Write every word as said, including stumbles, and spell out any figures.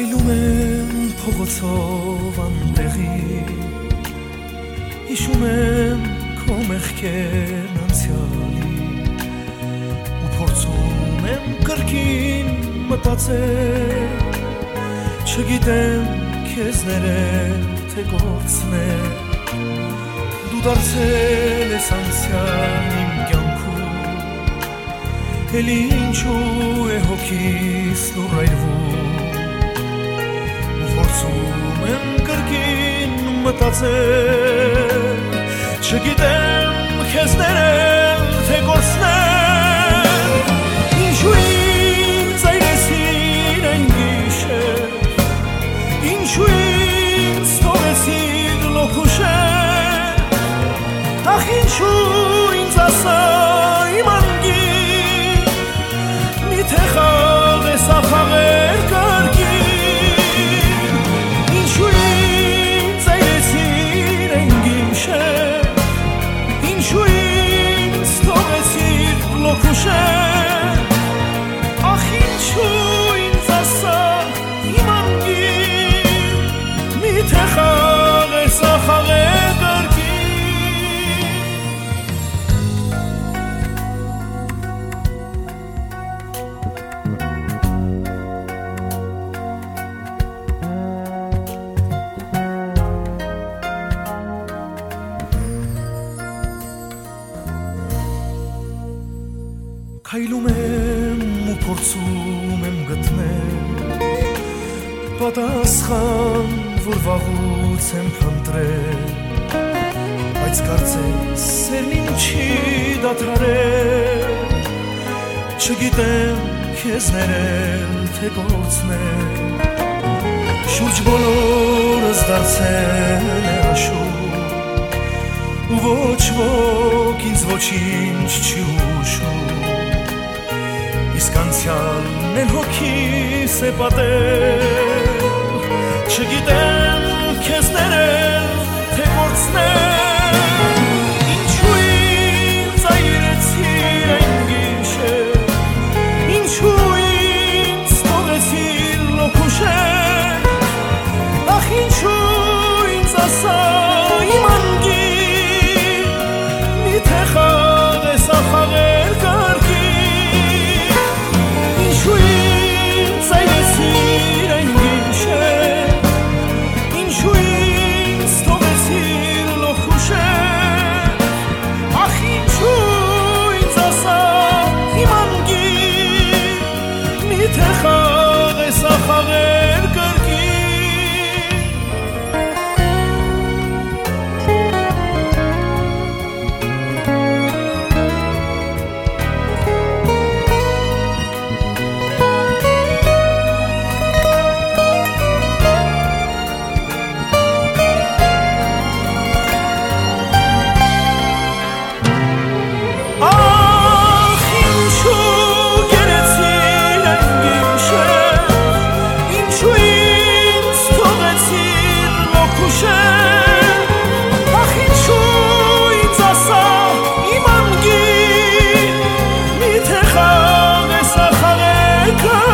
Քայլում եմ փողոցով անտեղի, հիշում եմ քո մեղքերն անցյալի, ու փորձում եմ կրկին մտածել, չգիտեմ քեզ ներել թե գործնել, դու դարձել ես անցյալ իմ կյանքում, էլի ինչու է հոգիս լուրայրվում, փորձում եմ կրկին մտածել, չգիտեմ քեզ ներել թե գործնել, ինչու ինձ այրեցիր այն գիշեր, ինչու ինձ թողեցիր լոքուշեր, ախ ինչու ինձ ասա իմ անգին, միթե խաղես ախաղեր կարգին, ինչու ինձ թողեցիր լոքուշեր, ախ ինչու ինձ ասա իմ անգին, միթե խաղես ախաղեր կարգին. Քայլում եմ ու փորձում եմ գտնել պատասխան, որ վաղուց եմ փնտրել, բայց կարծես սերն իմ չի դադարել, չգիտեմ քեզ ներել թե գործնել, շուրջ բոլորս դարձել է աշուն, ու ոչ ոք ինձ ոչինչ չի հուշում, իսկ անցյալն էլ հոգիս է պատել, չգիտեմ քեզ ներել թե գործնել, ինչու ինձ այրեցիր այն գիշեր, ինչու ինձ թողեցիր լոքուշեր, ախ ինչու ինձ ասա իմ անգին, միթե խաղես ախաղեր կարգին, ինչու ինձ այրեցիր այն գիշեր, ինչու ինձ թողեցիր լոքուշեր, ախ ինչու ինձ ասա իմ անգին, միթե խաղես ախաղեր կարգին. Come